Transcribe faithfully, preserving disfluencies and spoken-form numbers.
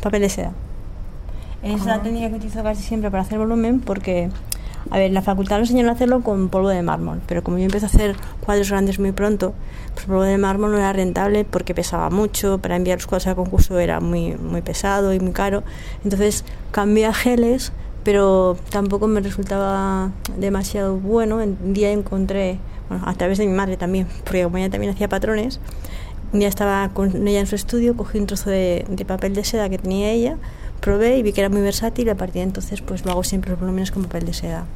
papel de seda. Es la técnica que utilizo casi siempre para hacer volumen porque, a ver, la facultad nos enseñó a hacerlo con polvo de mármol, pero como yo empecé a hacer cuadros grandes muy pronto, pues el polvo de mármol no era rentable porque pesaba mucho, para enviar los cuadros al concurso era muy, muy pesado y muy caro, entonces cambié a geles, pero tampoco me resultaba demasiado bueno. Un día encontré, bueno, a través de mi madre también, porque como ella también hacía patrones, un día estaba con ella en su estudio, cogí un trozo de, de papel de seda que tenía ella, probé y vi que era muy versátil y a partir de entonces pues lo hago siempre los volúmenes con papel de seda.